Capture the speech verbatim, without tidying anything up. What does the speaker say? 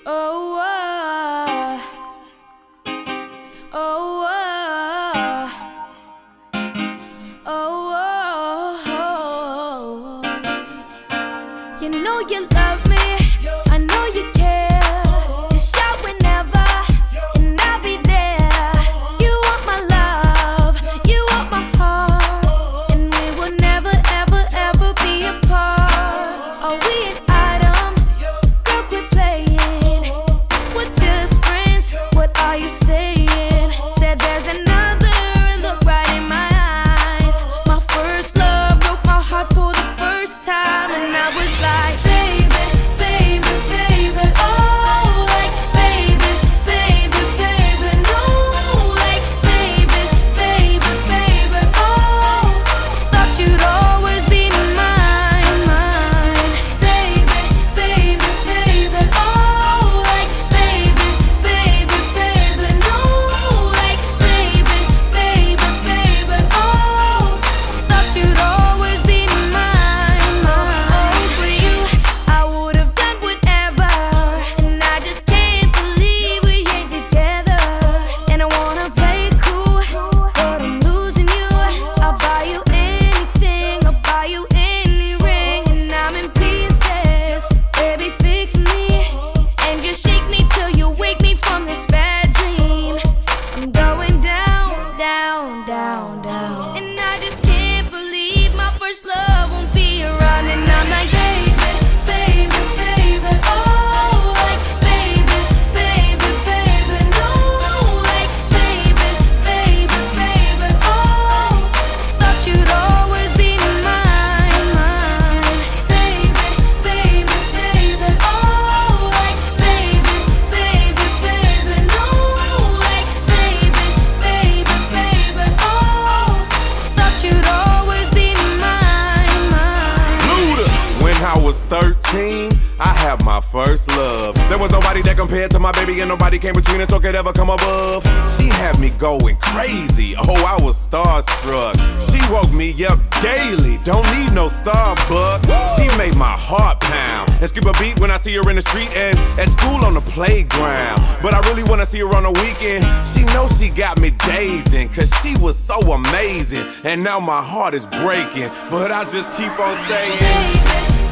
Oh, oh, oh, oh, oh, oh. You know you love me, I know you care. Just shout whenever, and I'll be there. You want my love, you want my heart, and we will never, ever, ever be apart. Are we an item? Girl, quit playing. We're just friends, what are you saying? Said there's another and look right in my eyes. My first love broke my heart for the first time, and I was like, baby, baby, baby, oh, like, baby, baby, baby, no, like, baby, baby, baby, oh, thought you'd always be mine, mine, baby, baby, baby, oh, like, baby, baby, baby, no, like, baby, baby, baby, oh, thought you'd always be mine, mine. For you, I would have done whatever, and I just can't believe we ain't together. And I wanna play it cool, but I'm losing you. I'll buy you anything, I'll buy you any ring, and I'm in pieces. Baby, fix me, and just shake me till you wake me from this bad dream. I'm going down, down, down, down, and I just can't believe my first love won't be around. And I'm like, baby, baby, baby, oh, like, baby, baby, baby, no, like, baby, baby, baby, oh, thought you'd always be mine, mine, baby, baby, baby, oh, like, baby, baby, baby, no, like, baby, baby, baby, oh, thought you'd always be mine, mine. Luda. When I was thirteen, I had my first love. There was nobody that compared to my baby, and nobody came between us or could ever come above. She had me going crazy. Oh, I was starstruck. She woke me up daily. Don't need no Starbucks. She made my heart pound and skip a beat when I see her in the street and at school on the playground. But I really wanna see her on the weekend. She knows she got me dazing, cause she was so amazing. And now my heart is breaking, but I just keep on saying, Baby,